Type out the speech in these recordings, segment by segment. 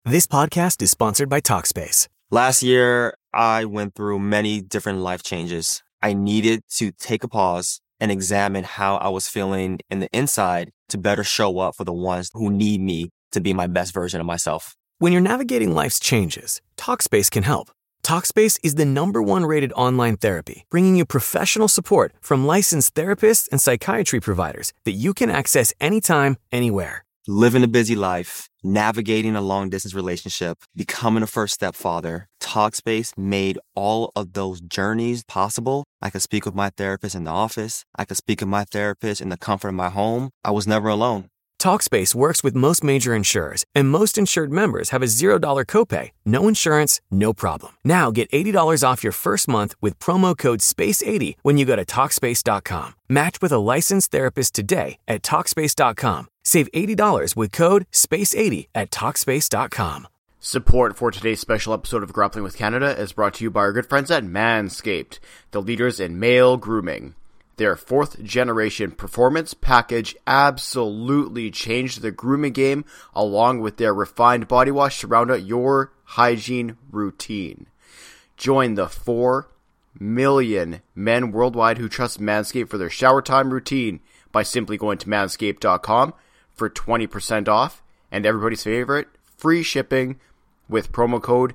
This podcast is sponsored by Talkspace. Last year, I went through many different life changes. I needed to take a pause and examine how I was feeling in the inside to better show up for the ones who need me to be my best version of myself. When you're navigating life's changes, Talkspace can help. Talkspace is the #1 rated online therapy, bringing you professional support from licensed therapists and psychiatry providers that you can access anytime, anywhere. Living a busy life, navigating a long-distance relationship, becoming a first-step father, Talkspace made all of those journeys possible. I could speak with my therapist in the office. I could speak with my therapist in the comfort of my home. I was never alone. Talkspace works with most major insurers, and most insured members have a $0 copay. No insurance, no problem. Now get $80 off your first month with promo code SPACE80 when you go to Talkspace.com. Match with a licensed therapist today at Talkspace.com. Save $80 with code SPACE80 at Talkspace.com. Support for today's special episode of Grappling with Canada is brought to you by our good friends at Manscaped, the leaders in male grooming. Their 4th generation performance package absolutely changed the grooming game, along with their refined body wash to round out your hygiene routine. Join the 4 million men worldwide who trust Manscaped for their shower time routine by simply going to manscaped.com for 20% off and everybody's favorite, free shipping with promo code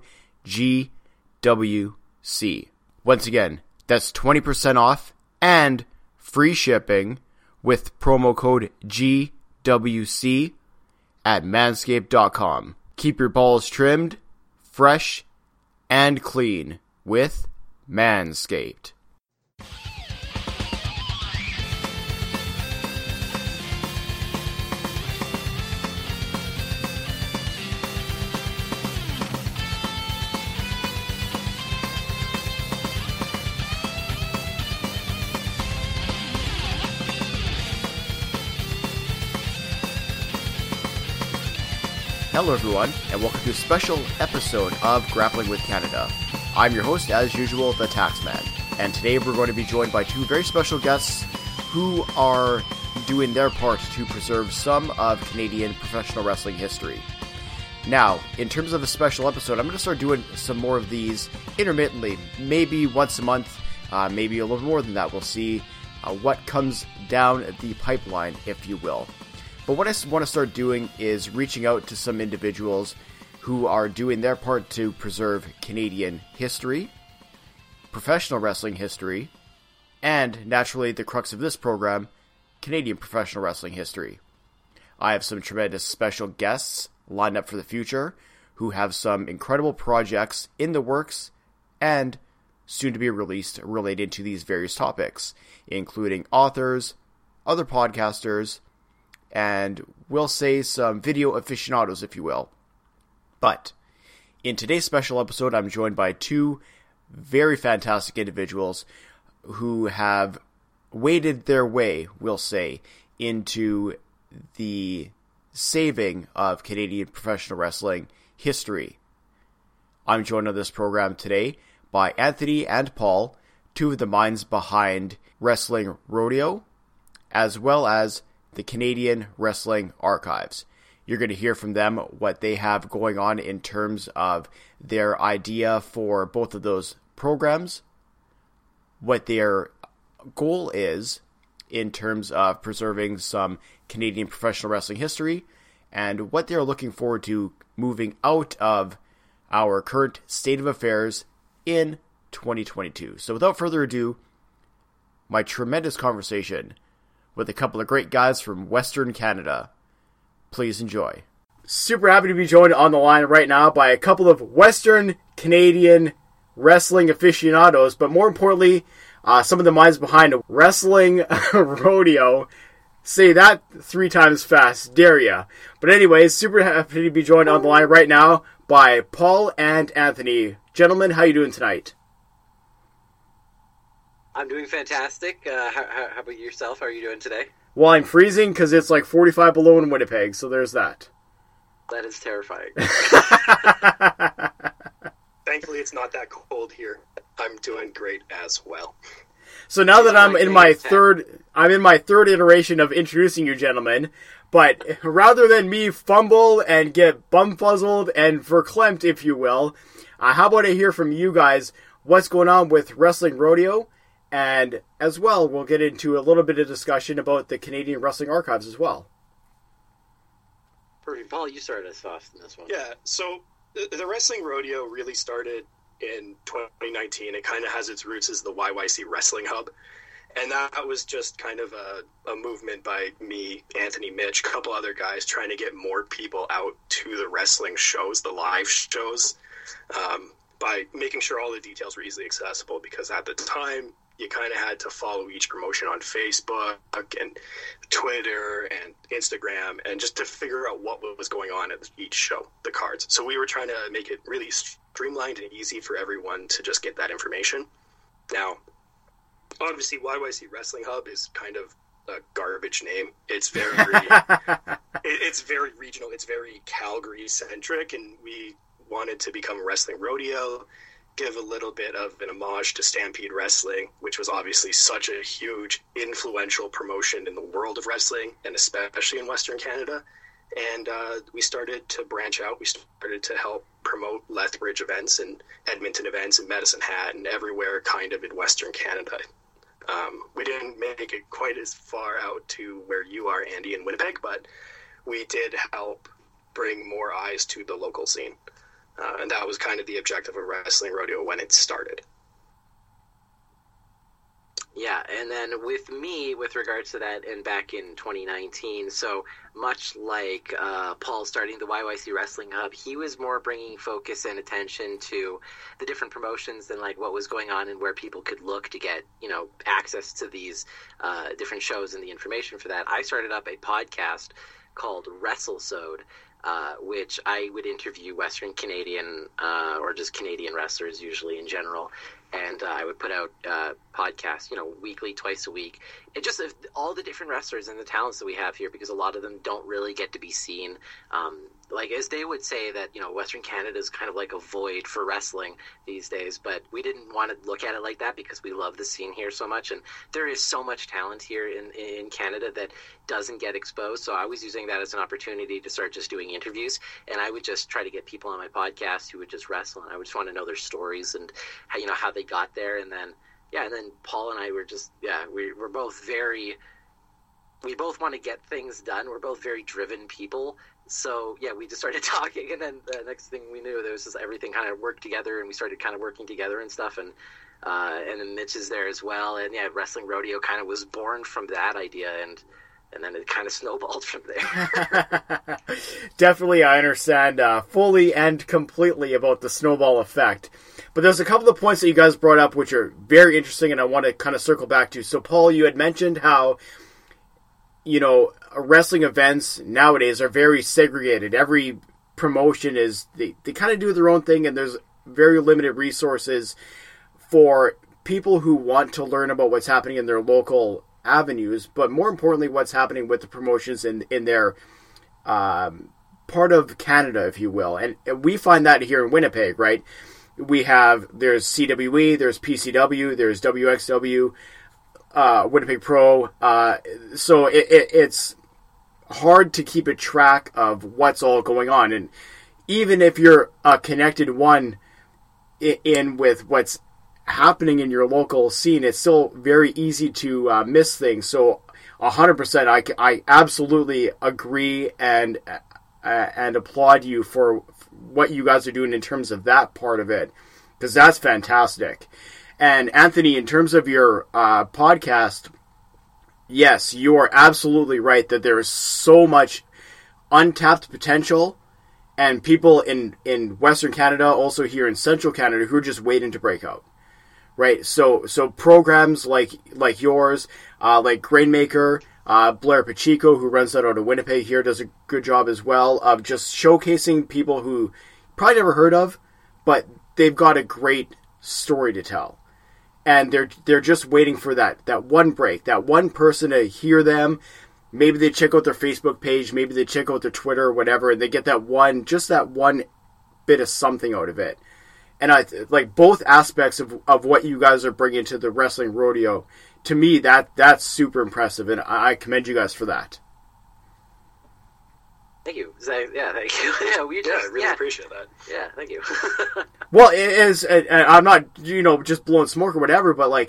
GWC. Once again, that's 20% off and free shipping with promo code GWC at manscaped.com. Keep your balls trimmed, fresh, and clean with Manscaped. Hello everyone, and welcome to a special episode of Grappling with Canada. I'm your host, as usual, the Taxman, and today we're going to be joined by 2 very special guests who are doing their part to preserve some of Canadian professional wrestling history. Now, in terms of a special episode, I'm going to start doing some more of these intermittently, maybe once a month, maybe a little more than that. We'll see what comes down the pipeline, if you will. But what I want to start doing is reaching out to some individuals who are doing their part to preserve Canadian history, professional wrestling history, and naturally the crux of this program, Canadian professional wrestling history. I have some tremendous special guests lined up for the future who have some incredible projects in the works and soon to be released related to these various topics, including authors, other podcasters, and we'll say some video aficionados, if you will. But in today's special episode, I'm joined by 2 very fantastic individuals who have waded their way, we'll say, into the saving of Canadian professional wrestling history. I'm joined on this program today by Anthony and Paul, 2 of the minds behind Wrestling Rodeo, as well as the Canadian Wrestling Archives. You're going to hear from them what they have going on in terms of their idea for both of those programs, what their goal is in terms of preserving some Canadian professional wrestling history, and what they're looking forward to moving out of our current state of affairs in 2022. So without further ado, my tremendous conversation with a couple of great guys from Western Canada. Please enjoy. Super happy to be joined on the line right now by a couple of Western Canadian wrestling aficionados, but more importantly, some of the minds behind Wrestling Rodeo. Say that 3 times fast, dare ya. But anyways, super happy to be joined on the line right now by Paul and Anthony. Gentlemen, how you doing tonight? I'm doing fantastic. How about yourself? How are you doing today? Well, I'm freezing because it's like 45 below in Winnipeg, so there's that. That is terrifying. Thankfully, it's not that cold here. I'm doing great as well. So now that I'm in my third iteration of introducing you gentlemen, But rather than me fumble and get bumfuzzled and verklempt, if you will, how about I hear from you guys what's going on with Wrestling Rodeo? And as well, we'll get into a little bit of discussion about the Canadian Wrestling Archives as well. Perfect. Paul, you started us off in this one. Yeah, so the Wrestling Rodeo really started in 2019. It kind of has its roots as the YYC Wrestling Hub. And that was just kind of a movement by me, Anthony, Mitch, a couple other guys trying to get more people out to the wrestling shows, the live shows, by making sure all the details were easily accessible. Because at the time, you kind of had to follow each promotion on Facebook and Twitter and Instagram, and just to figure out what was going on at each show, the cards. So we were trying to make it really streamlined and easy for everyone to just get that information. Now, obviously, YYC Wrestling Hub is kind of a garbage name. It's very, it's very regional. It's very Calgary centric, and we wanted to become Wrestling Rodeo, give a little bit of an homage to Stampede Wrestling, which was obviously such a huge, influential promotion in the world of wrestling, and especially in Western Canada. And we started to branch out. We started to help promote Lethbridge events and Edmonton events and Medicine Hat and everywhere kind of in Western Canada. We didn't make it quite as far out to where you are, Andy, in Winnipeg, but we did help bring more eyes to the local scene. And that was kind of the objective of Wrestling Rodeo when it started. Yeah, and then with me, with regards to that, and back in 2019, so much like Paul starting the YYC Wrestling Hub, he was more bringing focus and attention to the different promotions than like what was going on and where people could look to get, you know, access to these different shows and the information for that. I started up a podcast called WrestleSode, which I would interview Western Canadian or just Canadian wrestlers usually in general. And I would put out podcasts, you know, weekly, twice a week. And just all the different wrestlers and the talents that we have here, because a lot of them don't really get to be seen. Like, as they would say that, you know, Western Canada is kind of like a void for wrestling these days. But we didn't want to look at it like that because we love the scene here so much. And there is so much talent here in Canada that doesn't get exposed. So I was using that as an opportunity to start just doing interviews. And I would just try to get people on my podcast who would just wrestle. And I would just want to know their stories and how, you know, how they got there. And then, yeah, and then Paul and I were just, we're both we both want to get things done. We're both very driven people. So, yeah, we just started talking, and then the next thing we knew, there was just everything kind of worked together, and we started kind of working together and stuff, and then Mitch is there as well, and, yeah, Wrestling Rodeo kind of was born from that idea, and then it kind of snowballed from there. Definitely, I understand fully and completely about the snowball effect. But there's a couple of points that you guys brought up which are very interesting, and I want to kind of circle back to. So, Paul, you had mentioned how, you know, wrestling events nowadays are very segregated. Every promotion they kind of do their own thing, and there's very limited resources for people who want to learn about what's happening in their local avenues, but more importantly, what's happening with the promotions in their part of Canada, if you will. And we find that here in Winnipeg, right? There's CWE, there's PCW, there's WXW, Winnipeg Pro. So it's hard to keep a track of what's all going on. And even if you're a connected one in with what's happening in your local scene, it's still very easy to miss things. So 100%, I absolutely agree and applaud you for what you guys are doing in terms of that part of it, because that's fantastic. And Anthony, in terms of your podcast, yes, you are absolutely right that there is so much untapped potential, and people in Western Canada, also here in Central Canada, who are just waiting to break out. Right? So programs like yours, like Grainmaker, Blair Pacheco, who runs that out of Winnipeg here, does a good job as well of just showcasing people who you probably never heard of, but they've got a great story to tell. And they're just waiting for that one break, that one person to hear them. Maybe they check out their Facebook page, maybe they check out their Twitter or whatever, and they get that one bit of something out of it. And I like both aspects of what you guys are bringing to the Wrestling Rodeo. To me, that's super impressive, and I commend you guys for that. Thank you. Yeah, thank you. Yeah, we just I really appreciate that. Yeah, thank you. Well, it is. And I'm not, just blowing smoke or whatever, but like,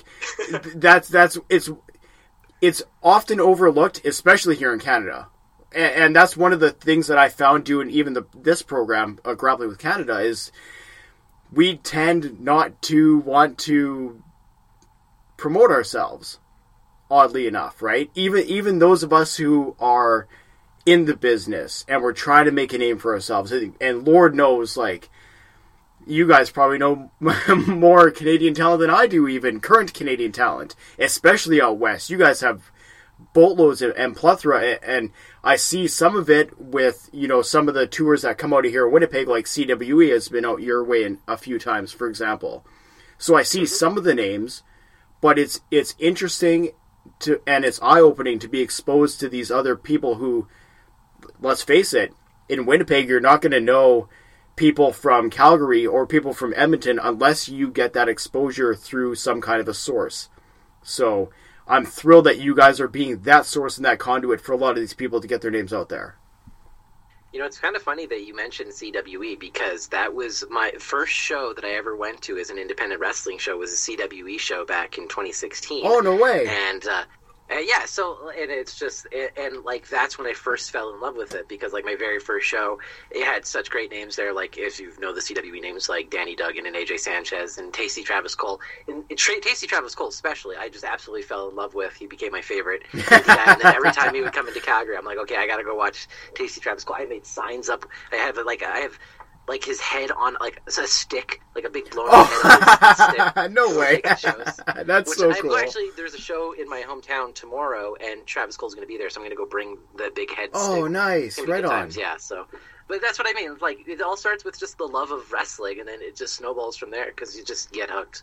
it's often overlooked, especially here in Canada. And that's one of the things that I found doing even this program, Grappling with Canada, is we tend not to want to promote ourselves, oddly enough, right? Even those of us who are in the business and we're trying to make a name for ourselves, and Lord knows, like, you guys probably know more Canadian talent than I do, even current Canadian talent, especially out west. You guys have boatloads and plethora, and I see some of it with, some of the tours that come out of here in Winnipeg, like CWE has been out your way a few times, for example. So I see some of the names, but it's interesting and it's eye-opening to be exposed to these other people who, let's face it, in Winnipeg, you're not going to know people from Calgary or people from Edmonton unless you get that exposure through some kind of a source. So I'm thrilled that you guys are being that source and that conduit for a lot of these people to get their names out there. It's kind of funny that you mentioned CWE, because that was my first show that I ever went to as an independent wrestling show, was a CWE show back in 2016. Oh, no way. And yeah, so, and it's just, and like, that's when I first fell in love with it, because like my very first show, it had such great names there, like, if you know the CWE names, like Danny Duggan and AJ Sanchez and Tasty Travis Cole, and Tasty Travis Cole especially, I just absolutely fell in love with. He became my favorite. And then every time he would come into Calgary, I'm like, okay, I gotta go watch Tasty Travis Cole. I made signs up. I have his head on like a stick, like a big blown head on his stick. No way. That's so cool. Actually, there's a show in my hometown tomorrow, and Travis Cole's going to be there, so I'm going to go bring the big head stick. Oh, nice. Right on. Times. Yeah, so. But that's what I mean. Like, it all starts with just the love of wrestling, and then it just snowballs from there, because you just get hooked.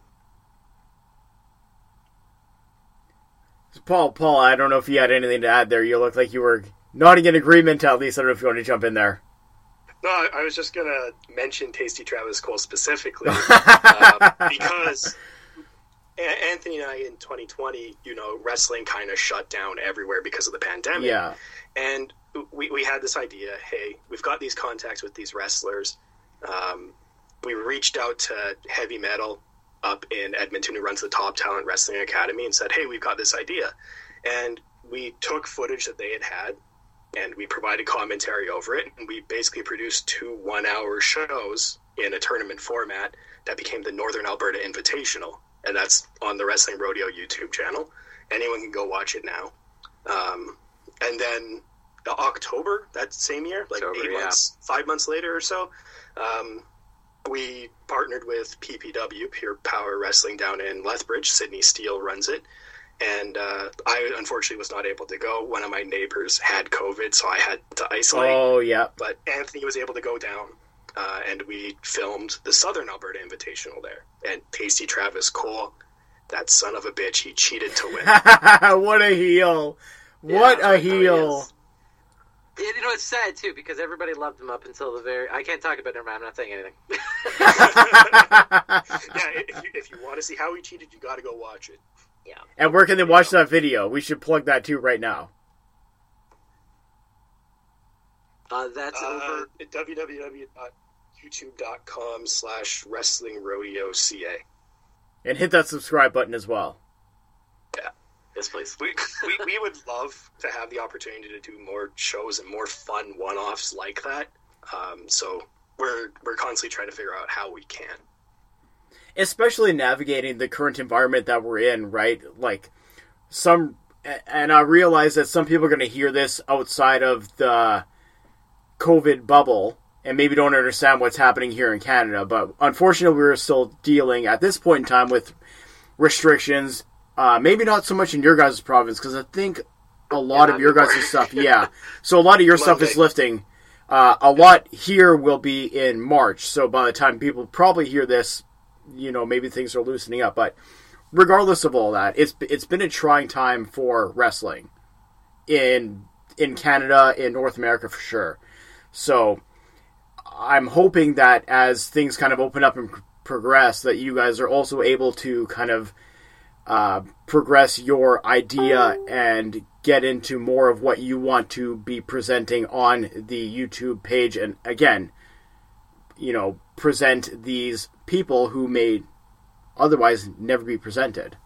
Paul, I don't know if you had anything to add there. You look like you were nodding in agreement, at least. I don't know if you want to jump in there. No, I was just going to mention Tasty Travis Cole specifically because Anthony and I in 2020, wrestling kind of shut down everywhere because of the pandemic. Yeah. And we had this idea, hey, we've got these contacts with these wrestlers. We reached out to Heavy Metal up in Edmonton, who runs the Top Talent Wrestling Academy, and said, hey, we've got this idea. And we took footage that they had, and we provided commentary over it, and we basically produced 2 one-hour shows in a tournament format that became the Northern Alberta Invitational, and that's on the Wrestling Rodeo YouTube channel. Anyone can go watch it now. And then October, that same year, like 5 months later or so, we partnered with PPW, Pure Power Wrestling, down in Lethbridge. Sydney Steele runs it. And I unfortunately was not able to go. One of my neighbors had COVID, so I had to isolate. Oh, yeah. But Anthony was able to go down, and we filmed the Southern Alberta Invitational there. And Tasty Travis Cole, that son of a bitch, he cheated to win. What a heel. What a heel. It's sad, too, because everybody loved him up until the very... I can't talk about him, I'm not saying anything. Yeah, if you want to see how he cheated, you got to go watch it. Yeah. And where can they watch that video? We should plug that too right now. That's over at www.youtube.com/wrestlingrodeo.ca. And hit that subscribe button as well. Yeah. Yes, please. We would love to have the opportunity to do more shows and more fun one-offs like that. So we're constantly trying to figure out how we can. Especially navigating the current environment that we're in, right? Like, and I realize that some people are going to hear this outside of the COVID bubble and maybe don't understand what's happening here in Canada, but unfortunately we're still dealing at this point in time with restrictions, maybe not so much in your guys' province, because I think a lot of your guys' stuff, so a lot of your stuff is lifting. A lot here will be in March, so by the time people probably hear this, maybe things are loosening up. But regardless of all that, it's been a trying time for wrestling in Canada, in North America for sure. So I'm hoping that as things kind of open up and progress, that you guys are also able to kind of progress your idea and get into more of what you want to be presenting on the YouTube page. And again, present these people who may otherwise never be presented.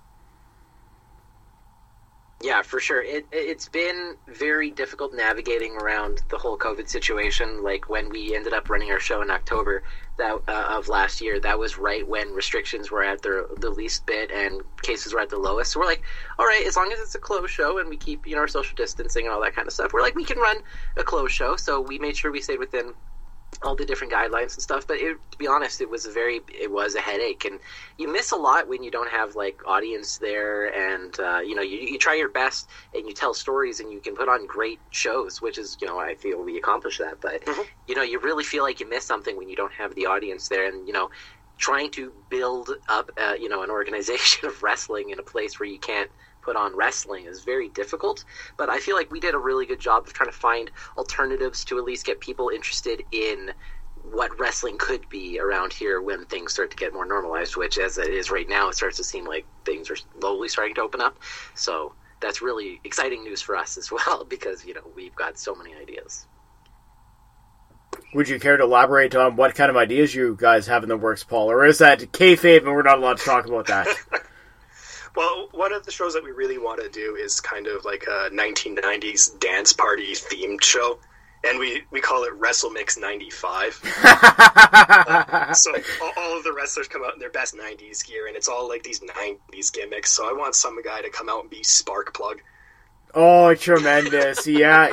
Yeah, for sure. It's been very difficult navigating around the whole COVID situation. Like when we ended up running our show in October of last year, that was right when restrictions were at the least bit and cases were at the lowest. So we're like, all right, as long as it's a closed show and we keep our social distancing and all that kind of stuff, we're like, we can run a closed show. So we made sure we stayed within all the different guidelines and stuff, but to be honest, it was a headache, and you miss a lot when you don't have like audience there, and you try your best and you tell stories and you can put on great shows, which is I feel we accomplished that, but you really feel like you miss something when you don't have the audience there, and trying to build up an organization of wrestling in a place where you can't put on wrestling is very difficult, but I feel like we did a really good job of trying to find alternatives to at least get people interested in what wrestling could be around here when things start to get more normalized, which as it is right now, it starts to seem like things are slowly starting to open up. So that's really exciting news for us as well, because we've got so many ideas. Would you care to elaborate on what kind of ideas you guys have in the works, Paul, or is that kayfabe and we're not allowed to talk about that? Well, one of the shows that we really want to do is kind of like a 1990s dance party themed show, and we call it WrestleMix 95. So all of the wrestlers come out in their best 90s gear, and it's all like these 90s gimmicks. So I want some guy to come out and be Sparkplug. Oh, tremendous. Yeah.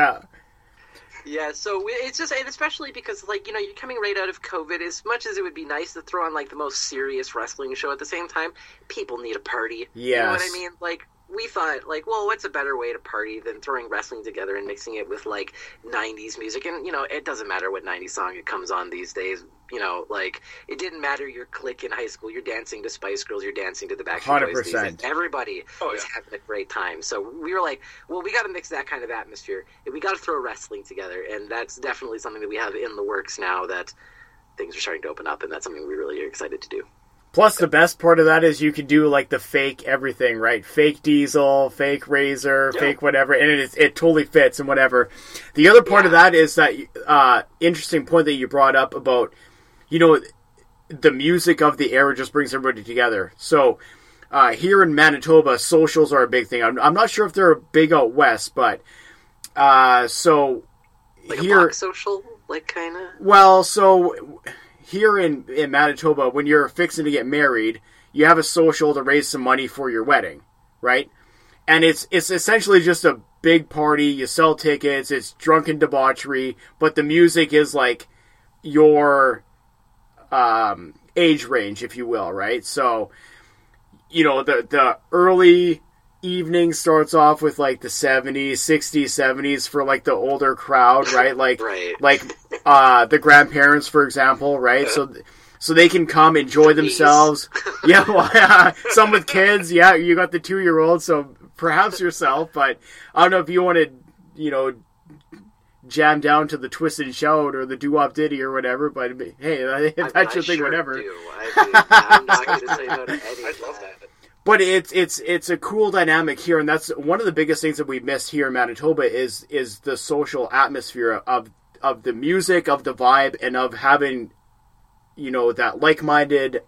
Yeah, so it's just, and especially because, you're coming right out of COVID, as much as it would be nice to throw on, the most serious wrestling show at the same time, people need a party. Yes. You know what I mean? We thought, well, what's a better way to party than throwing wrestling together and mixing it with, 90s music? And, it doesn't matter what 90s song it comes on these days. It didn't matter your clique in high school. You're dancing to Spice Girls. You're dancing to the Backstreet Boys. 100%. Everybody is having a great time. So we were like, well, we got to mix that kind of atmosphere. And we got to throw wrestling together. And that's definitely something that we have in the works now that things are starting to open up. And that's something we really are excited to do. Plus, the best part of that is you can do, the fake everything, right? Fake Diesel, fake Razor, fake whatever, and it totally fits and whatever. The other part of that is that interesting point that you brought up about, the music of the era just brings everybody together. So, here in Manitoba, socials are a big thing. I'm not sure if they're big out west, but, so... here, a block social, kind of? Well, so... Here in Manitoba, when you're fixing to get married, you have a social to raise some money for your wedding, right? And it's essentially just a big party. You sell tickets. It's drunken debauchery, but the music is your age range, if you will, right? So, the early evening starts off with the 70s, 60s, 70s for the older crowd, right? The grandparents, for example, right? So they can come enjoy themselves. Yeah, some with kids. Yeah, you got the 2-year-old, so perhaps yourself. But I don't know if you want to, jam down to the Twist and Shout or the Doo-Wop Ditty or whatever. But hey, if that's your thing, whatever. I'm not going to say no to anything. I'd love that. But it's a cool dynamic here, and that's one of the biggest things that we miss here in Manitoba is the social atmosphere of the music, of the vibe, and of having that like-minded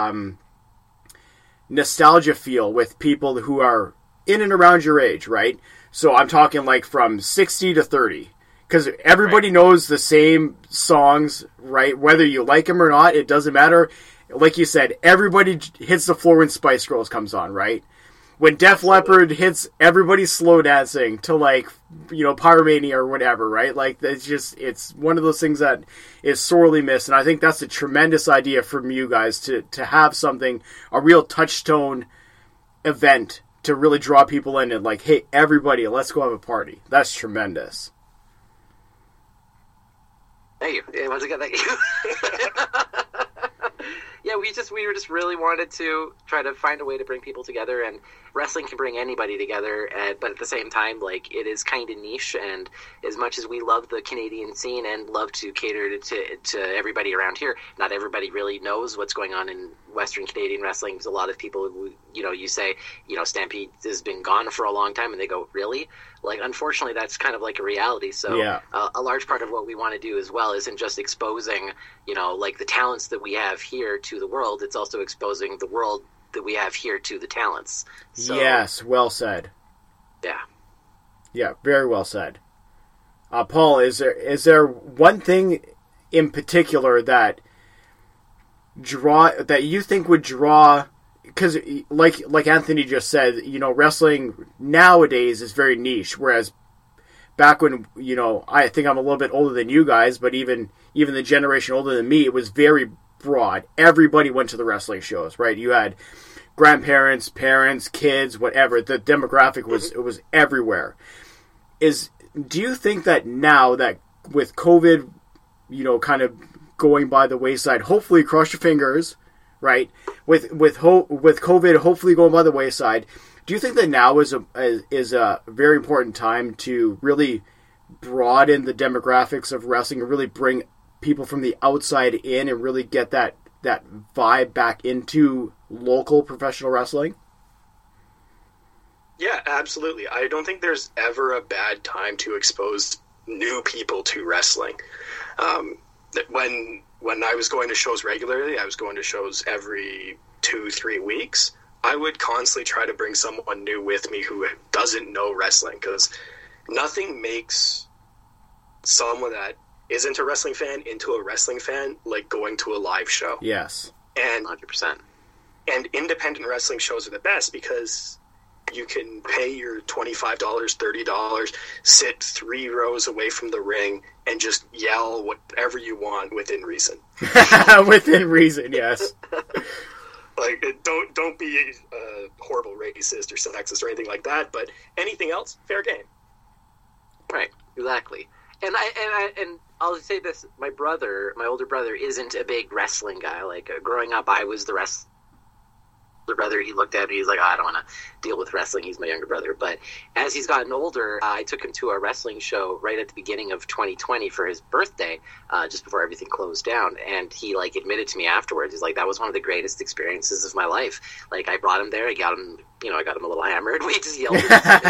nostalgia feel with people who are in and around your age, right? So I'm talking from 60 to 30, because everybody knows the same songs, right? Whether you like them or not, it doesn't matter. Like you said, everybody hits the floor when Spice Girls comes on, right? When Def Leppard hits, everybody's slow dancing to Pyromania or whatever, right? It's one of those things that is sorely missed. And I think that's a tremendous idea from you guys to have something, a real touchstone event to really draw people in and hey, everybody, let's go have a party. That's tremendous. Hey, once again, thank you. Yeah, we just really wanted to try to find a way to bring people together, and wrestling can bring anybody together, but at the same time, like, it is kind of niche, and as much as we love the Canadian scene and love to cater to everybody around here, not everybody really knows what's going on in Western Canadian wrestling. There's a lot of people who, you say, Stampede has been gone for a long time, and they go, really? Like, unfortunately, that's kind of like a reality. So yeah. A large part of what we want to do as well isn't just exposing, like the talents that we have here to the world. It's also exposing the world that we have here to the talents. So, yes, well said. Yeah. Yeah, very well said. Paul, is there one thing in particular that you think would draw? Because, like Anthony just said, wrestling nowadays is very niche, whereas back when, I think I'm a little bit older than you guys, but even the generation older than me, it was very broad. Everybody went to the wrestling shows, right? You had grandparents, parents, kids, whatever. The demographic was everywhere. Do you think that now that with COVID, kind of going by the wayside, hopefully, cross your fingers, right? With COVID hopefully going by the wayside, do you think that now is a very important time to really broaden the demographics of wrestling and really bring people from the outside in and really get that vibe back into local professional wrestling? Yeah, absolutely. I don't think there's ever a bad time to expose new people to wrestling. When I was going to shows regularly, I was going to shows every 2-3 weeks. I would constantly try to bring someone new with me who doesn't know wrestling, because nothing makes someone that isn't a wrestling fan into a wrestling fan like going to a live show. Yes. And 100%. And independent wrestling shows are the best because you can pay your $25, $30, sit 3 rows away from the ring, and just yell whatever you want within reason. Within reason, yes. Like, don't be a horrible racist or sexist or anything like that, but anything else, fair game. Right, exactly. And I'll say this: my older brother, isn't a big wrestling guy. Like, growing up, I was the brother. He looked at me, he's like, I don't want to deal with wrestling. He's my younger brother. But as he's gotten older, I took him to a wrestling show right at the beginning of 2020 for his birthday, just before everything closed down. And he, admitted to me afterwards, he's like, that was one of the greatest experiences of my life. Like, I brought him there, I got him a little hammered. We just yelled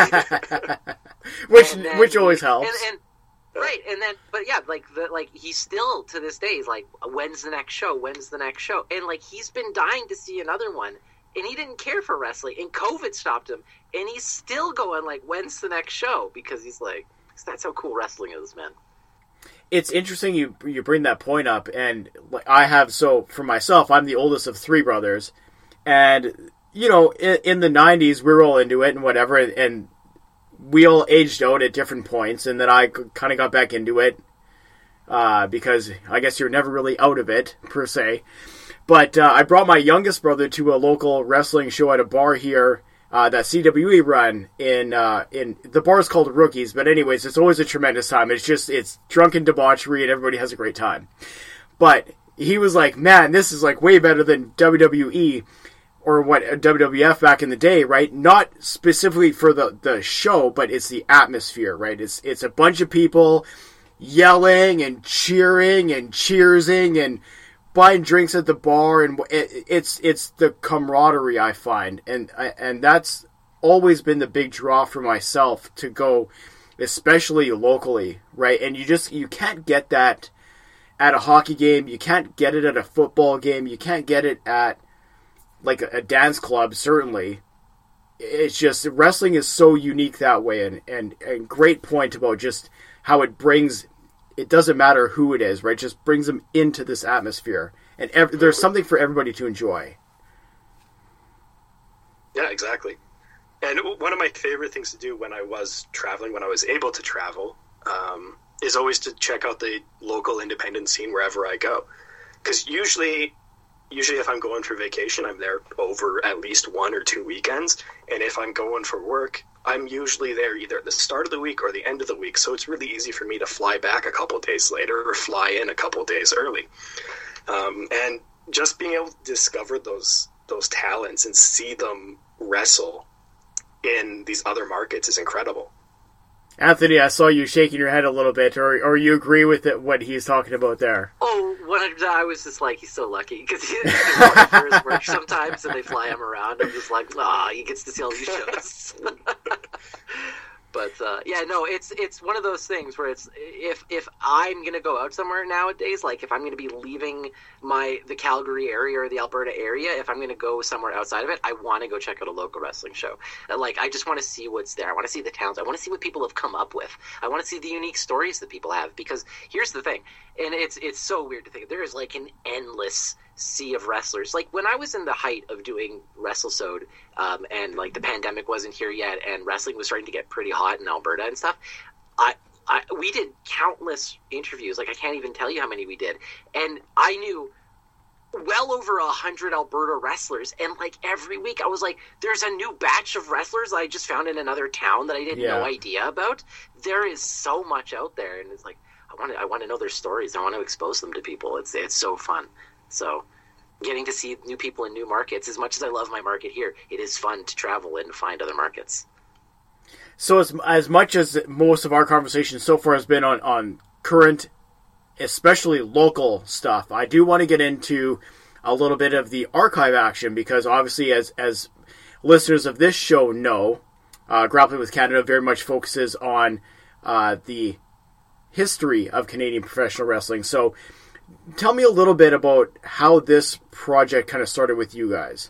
at him. Which always helps. Right, and then, but yeah, he's still, to this day, he's like, when's the next show? When's the next show? And, he's been dying to see another one. And he didn't care for wrestling, and COVID stopped him, and he's still going, when's the next show? Because he's like, that's how cool wrestling is, man. It's interesting you bring that point up, and for myself, I'm the oldest of 3 brothers, and, in the 90s, we were all into it and whatever, and we all aged out at different points, and then I kind of got back into it, because I guess you're never really out of it, per se. But I brought my youngest brother to a local wrestling show at a bar here that CWE run in the bar is called Rookies. But anyways, it's always a tremendous time. It's drunken debauchery and everybody has a great time. But he was like, man, this is way better than WWE or what WWF back in the day, right? Not specifically for the show, but it's the atmosphere, right? It's a bunch of people yelling and cheering and cheersing and buying drinks at the bar, and it's the camaraderie I find, and that's always been the big draw for myself to go, especially locally, right? And you can't get that at a hockey game, you can't get it at a football game, you can't get it at a dance club, certainly. It's just wrestling is so unique that way, and great point about just how it brings. It doesn't matter who it is, right? Just brings them into this atmosphere. And there's something for everybody to enjoy. Yeah, exactly. And one of my favorite things to do when I was traveling, when I was able to travel, is always to check out the local independent scene wherever I go. Because usually if I'm going for vacation, I'm there over at least 1 or 2 weekends. And if I'm going for work, I'm usually there either at the start of the week or the end of the week, so it's really easy for me to fly back a couple days later or fly in a couple days early. And just being able to discover those talents and see them wrestle in these other markets is incredible. Anthony, I saw you shaking your head a little bit, or you agree with it, what he's talking about there? Oh, 100%. I was just like, he's so lucky, because he for his work sometimes, and they fly him around. I'm just like, he gets to see all these shows. But yeah, no, it's one of those things where it's if I'm gonna go out somewhere nowadays, like if I'm gonna be leaving the Calgary area or the Alberta area, if I'm gonna go somewhere outside of it, I want to go check out a local wrestling show. Like I just want to see what's there. I want to see the talents. I want to see what people have come up with. I want to see the unique stories that people have. Because here's the thing, and it's so weird to think there is like an endless sea of wrestlers. Like when I was in the height of doing WrestleSode, and like the pandemic wasn't here yet, and wrestling was starting to get pretty hot in Alberta and stuff, we did countless interviews. Like I can't even tell you how many we did, and I knew well over 100 Alberta wrestlers, and like every week I was like, there's a new batch of wrestlers I just found in another town that I didn't no idea about. There is so much out there, and it's like I want to know their stories. I want to expose them to people. It's so fun. So getting to see new people in new markets, as much as I love my market here, it is fun to travel and find other markets. So as much as most of our conversation so far has been on current, especially local stuff, I do want to get into a little bit of the archive action, because obviously as listeners of this show know, Grappling with Canada very much focuses on the history of Canadian professional wrestling. So tell me a little bit about how this project kind of started with you guys.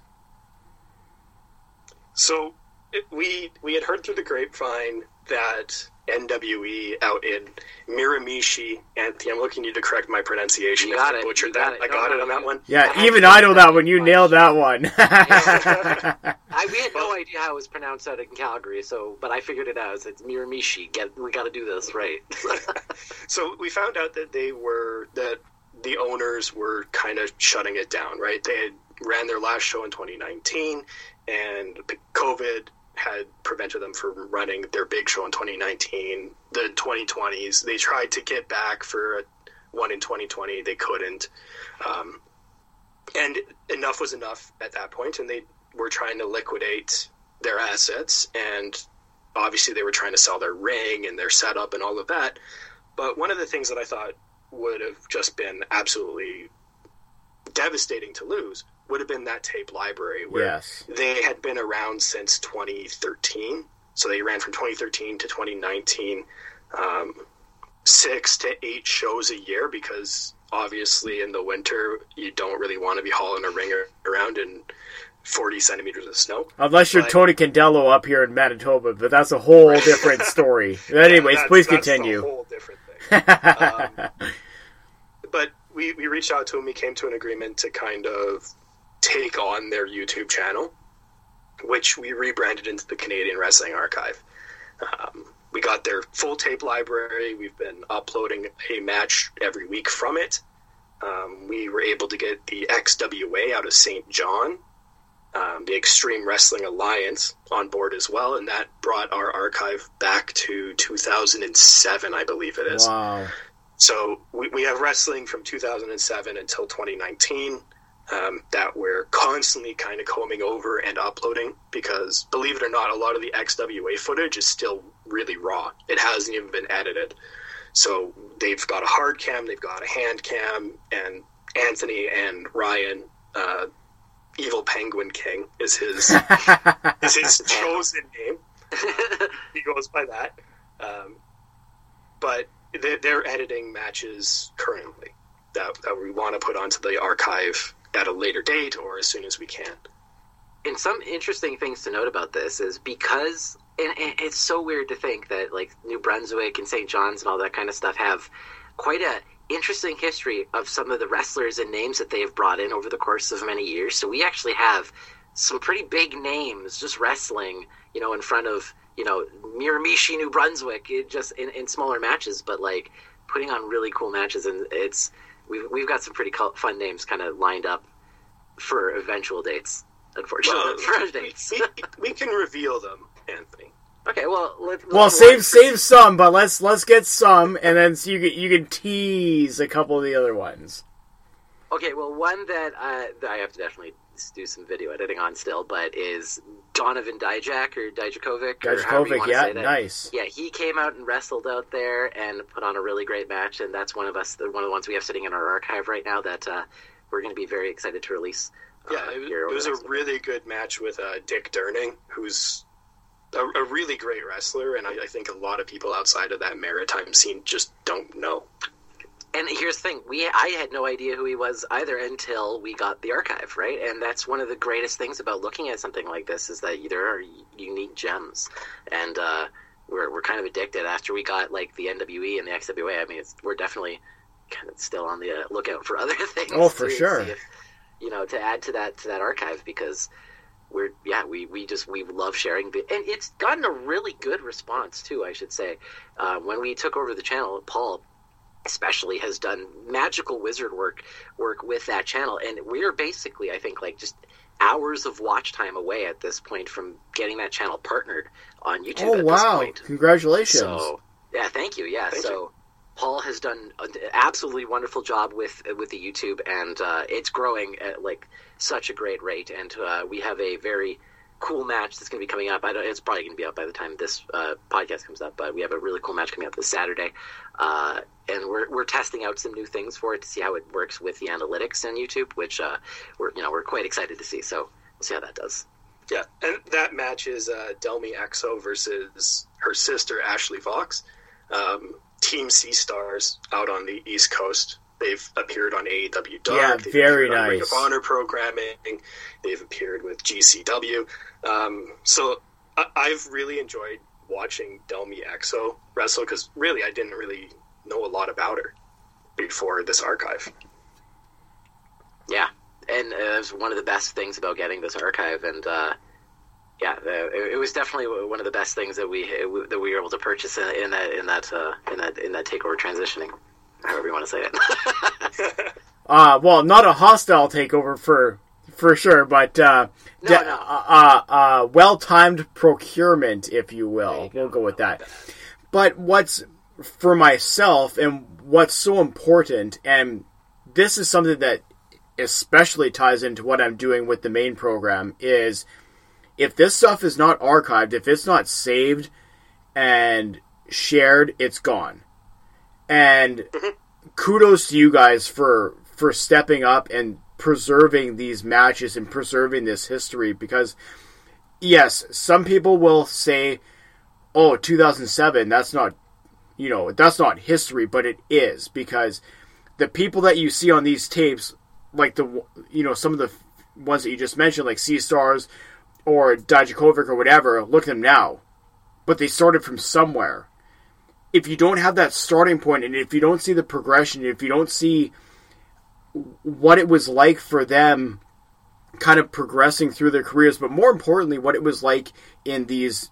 So we had heard through the grapevine that NWE out in Miramichi, Anthony, I'm looking you to correct my pronunciation. You got if I it. butchered You that. got it. I got it on that one. Yeah, even I know that one. You nailed that one. We had no idea how it was pronounced out in Calgary, but I figured it out. It's Miramichi. We got to do this right. So we found out that the owners were kind of shutting it down, right? They had ran their last show in 2019, and COVID had prevented them from running their big show in 2019. The 2020s, they tried to get back for one in 2020. They couldn't. And enough was enough at that point, and they were trying to liquidate their assets, and obviously they were trying to sell their ring and their setup and all of that. But one of the things that I thought would have just been absolutely devastating to lose would have been that tape library, where they had been around since 2013. So they ran from 2013 to 2019, 6 to 8 shows a year, because obviously in the winter you don't really want to be hauling a ring around in 40 centimeters of snow. Unless you're Tony Condello up here in Manitoba, but that's a whole different story. Anyways, please continue. That's a whole different thing. But we reached out to him. We came to an agreement to kind of take on their YouTube channel, which we rebranded into the Canadian Wrestling Archive. We got their full tape library. We've been uploading a match every week from it. We were able to get the XWA out of St. John, the Extreme Wrestling Alliance on board as well, and that brought our archive back to 2007, I believe it is. Wow. So we have wrestling from 2007 until 2019 that we're constantly kind of combing over and uploading, because, believe it or not, a lot of the XWA footage is still really raw. It hasn't even been edited. So they've got a hard cam, they've got a hand cam, and Anthony and Ryan, Evil Penguin King is his chosen name. He goes by that. But they're editing matches currently that we want to put onto the archive at a later date or as soon as we can. And some interesting things to note about this is because, and it's so weird to think that like New Brunswick and St. John's and all that kind of stuff have quite a interesting history of some of the wrestlers and names that they've brought in over the course of many years. So we actually have some pretty big names just wrestling, in front of, Miramichi, New Brunswick, just in smaller matches, but like putting on really cool matches. And we've got some pretty fun names kind of lined up for eventual dates, unfortunately. We can reveal them, Anthony. Okay, well, save some, but let's get some, and then so you can tease a couple of the other ones. Okay, well, one that I have to definitely do some video editing on still, but is Donovan Dijak or Dijakovic. Dijakovic, yeah, nice. Yeah, he came out and wrestled out there and put on a really great match, and that's one of the ones we have sitting in our archive right now that we're going to be very excited to release. It was a really good match with Dick Durning, who's a really great wrestler, and I think a lot of people outside of that maritime scene just don't know. And here's the thing, I had no idea who he was either until we got the archive, right? And that's one of the greatest things about looking at something like this is that there are unique gems. And we're kind of addicted after we got like the NWE and the XWA. I mean, we're definitely kind of still on the lookout for other things. Oh, for sure. See if, to add to that archive, because we love sharing, and it's gotten a really good response too, I should say. When we took over the channel, Paul especially has done magical wizard work with that channel, and we're basically, I think, like just hours of watch time away at this point from getting that channel partnered on YouTube. Oh, wow. This point. Congratulations. So yeah, thank you. Yeah, thank you. Paul has done an absolutely wonderful job with the YouTube, and it's growing at like such a great rate, and we have a very cool match that's going to be coming up. It's probably going to be up by the time this podcast comes up, but we have a really cool match coming up this Saturday, and we're testing out some new things for it to see how it works with the analytics in YouTube, which we're quite excited to see. So we'll see how that does. Yeah, and that match is Delmi Exo versus her sister Ashley Fox. Team Sea Stars out on the East Coast. They've appeared on AEW Dark. Yeah, very nice. Ring of Honor programming. They've appeared with GCW. So I've really enjoyed watching Delmi Exo wrestle, because really I didn't really know a lot about her before this archive. Yeah, and it was one of the best things about getting this archive, and it was definitely one of the best things that we were able to purchase in that takeover transitioning, however you want to say it. Well, not a hostile takeover for sure, but well-timed procurement, if you will. We'll go with that. But what's for myself, and what's so important, and this is something that especially ties into what I'm doing with the main program, is if this stuff is not archived, if it's not saved and shared, it's gone. And kudos to you guys for stepping up and preserving these matches and preserving this history, because yes, some people will say, oh, 2007, that's not history, but it is, because the people that you see on these tapes, like some of the ones that you just mentioned, like Sea Stars or Dijakovic or whatever, look at them now. But they started from somewhere. If you don't have that starting point, and if you don't see the progression, if you don't see what it was like for them kind of progressing through their careers, but more importantly, what it was like in these,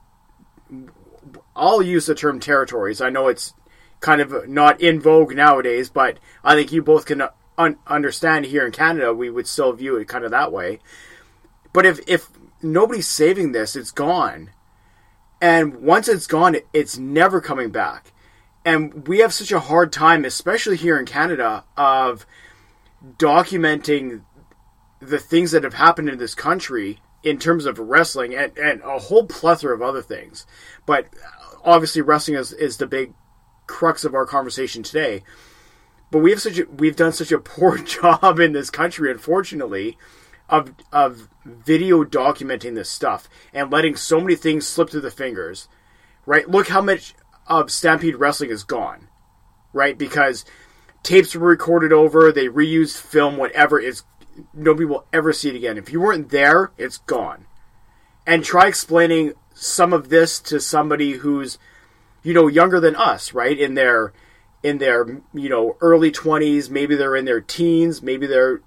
I'll use the term territories. I know it's kind of not in vogue nowadays, but I think you both can understand here in Canada, we would still view it kind of that way. But if nobody's saving this, it's gone. And once it's gone, it's never coming back. And we have such a hard time, especially here in Canada, of documenting the things that have happened in this country in terms of wrestling and a whole plethora of other things. But obviously wrestling is the big crux of our conversation today. But we've done such a poor job in this country, unfortunately, of video documenting this stuff and letting so many things slip through the fingers, right? Look how much of Stampede Wrestling is gone, right? Because tapes were recorded over, they reused film, whatever, nobody will ever see it again. If you weren't there, it's gone. And try explaining some of this to somebody who's, younger than us, right? In their early 20s, maybe they're in their teens, maybe they're,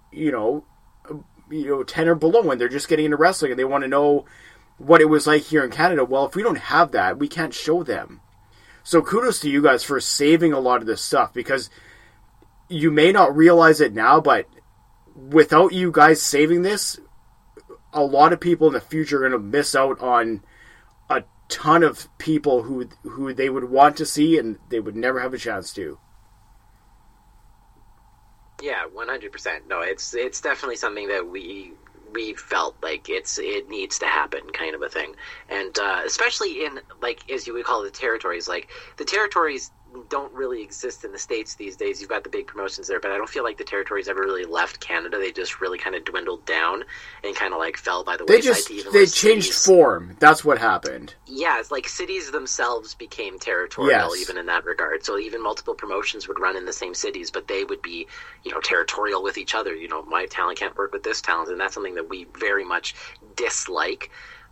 10 or below, and they're just getting into wrestling and they want to know what it was like here in Canada. Well, if we don't have that, we can't show them. So kudos to you guys for saving a lot of this stuff, because you may not realize it now, but without you guys saving this, a lot of people in the future are going to miss out on a ton of people who they would want to see and they would never have a chance to. Yeah, 100%. No, it's definitely something that we felt like it needs to happen, kind of a thing. And especially in, like, as you would call it, the territories. Like, the territories don't really exist in the States these days. You've got the big promotions there, but I don't feel like the territories ever really left Canada. They just really kind of dwindled down and kind of like fell by the wayside. They changed form. That's what happened. Yeah, it's like cities themselves became territorial, Yes. even in that regard. So even multiple promotions would run in the same cities, but they would be, territorial with each other. My talent can't work with this talent, and that's something that we very much dislike.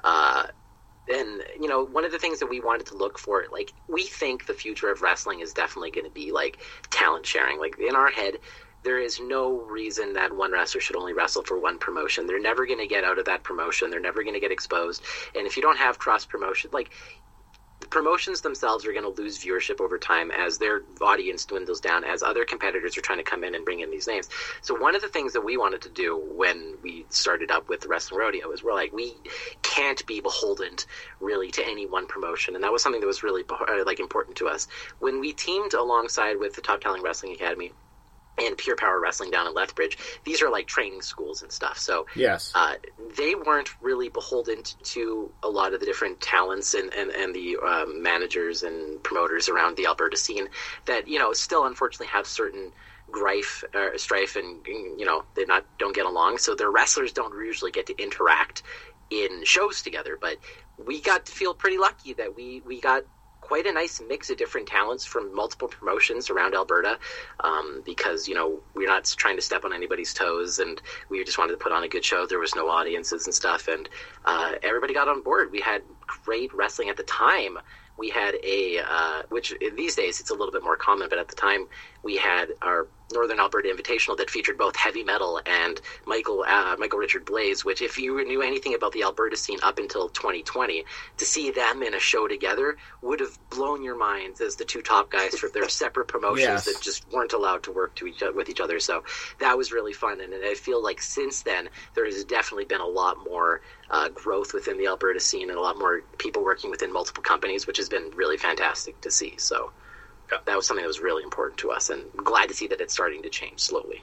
And, one of the things that we wanted to look for, like, we think the future of wrestling is definitely going to be, like, talent sharing. Like, in our head, there is no reason that one wrestler should only wrestle for one promotion. They're never going to get out of that promotion. They're never going to get exposed. And if you don't have cross-promotion, like, the promotions themselves are going to lose viewership over time as their audience dwindles down, as other competitors are trying to come in and bring in these names. So one of the things that we wanted to do when we started up with the Wrestling Rodeo is we're like, we can't be beholden really to any one promotion. And that was something that was really important to us. When we teamed alongside with the Top Talent Wrestling Academy and Pure Power Wrestling down in Lethbridge, these are like training schools and stuff. So yes, they weren't really beholden to a lot of the different talents and the managers and promoters around the Alberta scene that, still unfortunately have certain strife and, they don't get along. So their wrestlers don't usually get to interact in shows together. But we got to feel pretty lucky that we got quite a nice mix of different talents from multiple promotions around Alberta, because, we're not trying to step on anybody's toes, and we just wanted to put on a good show. There was no audiences and stuff, and everybody got on board. We had great wrestling at the time. We had which these days it's a little bit more common, but at the time we had our Northern Alberta Invitational that featured both heavy metal and Michael Richard Blaze, which if you knew anything about the Alberta scene up until 2020, to see them in a show together would have blown your minds as the two top guys for their separate promotions Yes. that just weren't allowed to work with each other. So that was really fun, and I feel like since then there has definitely been a lot more growth within the Alberta scene and a lot more people working within multiple companies, which has been really fantastic to see. So that was something that was really important to us, and I'm glad to see that it's starting to change slowly.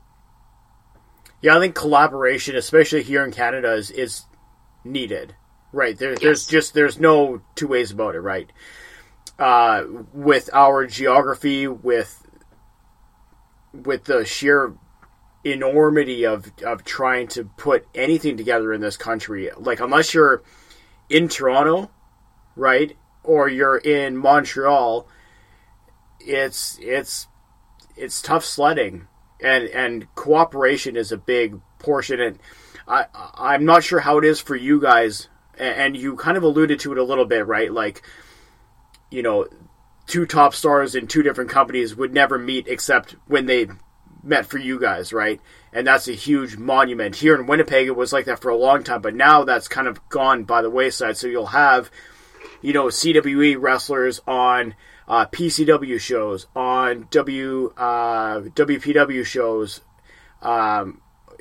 Yeah, I think collaboration, especially here in Canada, is needed. Right. There's no two ways about it, right? With our geography, with the sheer enormity of trying to put anything together in this country, like, unless you're in Toronto, right, or you're in Montreal, it's tough sledding, and cooperation is a big portion. And I'm not sure how it is for you guys, and you kind of alluded to it a little bit, right? Like, two top stars in two different companies would never meet except when they met for you guys, right? And that's a huge monument. Here in Winnipeg, it was like that for a long time, but now that's kind of gone by the wayside. So you'll have, CWE wrestlers on PCW shows, on WPW shows, and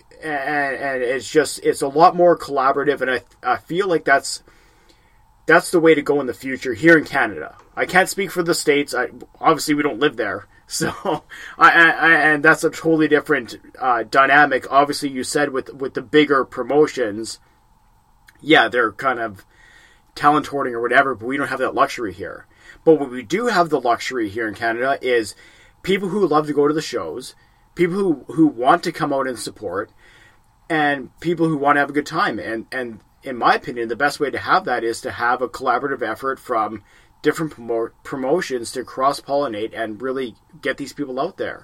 it's a lot more collaborative, and I feel like that's the way to go in the future here in Canada. I can't speak for the States. Obviously, we don't live there, so and that's a totally different dynamic. Obviously, you said with the bigger promotions, yeah, they're kind of talent hoarding or whatever, but we don't have that luxury here. But what we do have the luxury here in Canada is people who love to go to the shows, people who want to come out and support, and people who want to have a good time. And in my opinion, the best way to have that is to have a collaborative effort from different promotions to cross-pollinate and really get these people out there.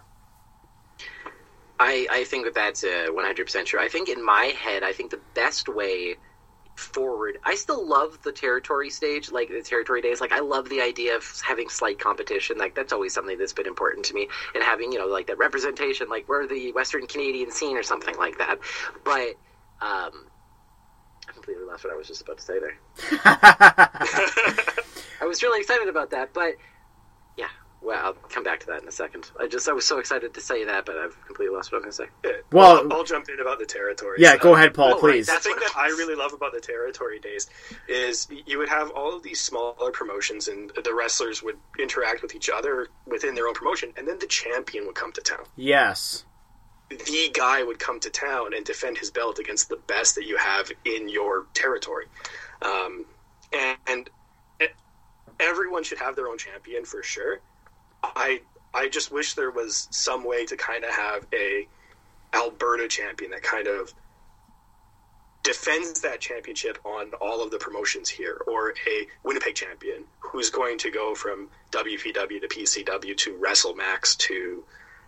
I think that's 100% true. I think in my head, I think the best way forward, I still love the territory stage, like the territory days. Like, I love the idea of having slight competition. Like, that's always something that's been important to me, and having, like that representation, like we're the Western Canadian scene or something like that. But I completely lost what I was just about to say there. I was really excited about that, but yeah, well, I'll come back to that in a second. I was so excited to say that, but I've completely lost what I'm going to say. Yeah. Well, I'll jump in about the territories. Yeah, go ahead, Paul, please. The thing that I really love about the territory days is you would have all of these smaller promotions, and the wrestlers would interact with each other within their own promotion, and then the champion would come to town. Yes. the guy would come to town and defend his belt against the best that you have in your territory. And everyone should have their own champion for sure. I just wish there was some way to kind of have a Alberta champion that kind of defends that championship on all of the promotions here, or a Winnipeg champion who's going to go from WPW to PCW to WrestleMax to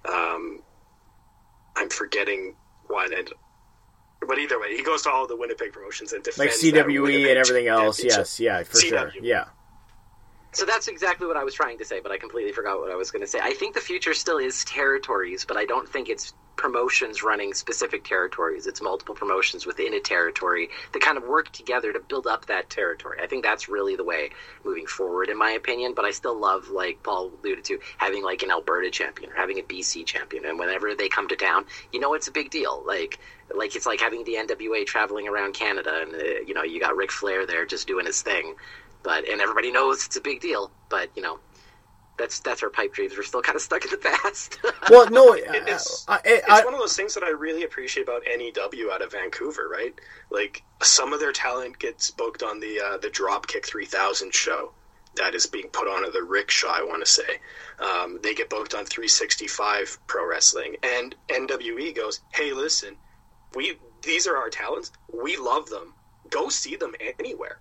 I'm forgetting one, but either way, he goes to all the Winnipeg promotions and defends like CWE and everything else. Yes, yeah, for CW. sure, yeah. So that's exactly what I was trying to say, but I completely forgot what I was going to say. I think the future still is territories, but I don't think it's promotions running specific territories. It's multiple promotions within a territory that kind of work together to build up that territory. I think that's really the way moving forward, in my opinion, but I still love, like Paul alluded to, having like an Alberta champion or having a BC champion, and whenever they come to town, it's a big deal. Like it's like having the NWA traveling around Canada, and you got Ric Flair there just doing his thing. And everybody knows it's a big deal, but that's our pipe dreams. We're still kind of stuck in the past. Well, no, it's one of those things that I really appreciate about NEW out of Vancouver, right? Like, some of their talent gets booked on the Dropkick 3000 show that is being put on at the Rickshaw, I want to say. They get booked on 365 Pro Wrestling, and NWE goes, hey, listen, these are our talents. We love them. Go see them anywhere.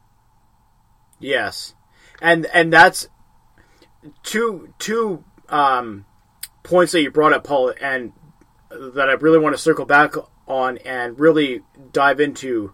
Yes, and that's two points that you brought up, Paul, and that I really want to circle back on and really dive into.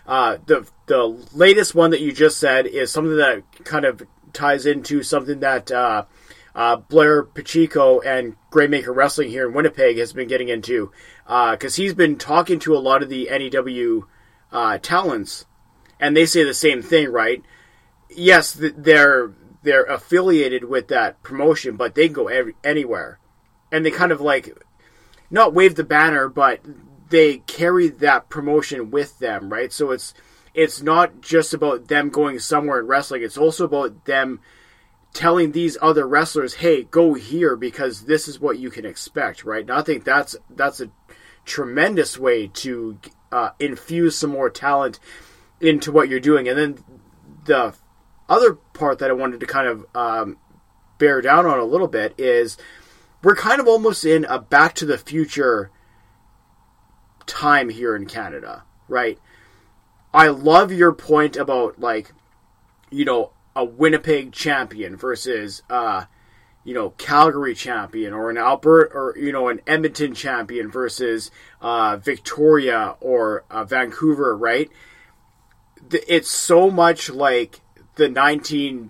The latest one that you just said is something that kind of ties into something that Blair Pacheco and Graymaker Wrestling here in Winnipeg has been getting into, because he's been talking to a lot of the NEW talents, and they say the same thing, right? Yes, they're affiliated with that promotion, but they can go anywhere. And they kind of like, not wave the banner, but they carry that promotion with them, right? So it's not just about them going somewhere and wrestling. It's also about them telling these other wrestlers, hey, go here because this is what you can expect, right? And I think that's a tremendous way to infuse some more talent into what you're doing. And then the other part that I wanted to kind of bear down on a little bit is we're kind of almost in a Back to the Future time here in Canada, right? I love your point about, like, a Winnipeg champion versus, Calgary champion, or an Alberta, or, an Edmonton champion versus Victoria or Vancouver, right? It's so much like the 1920s,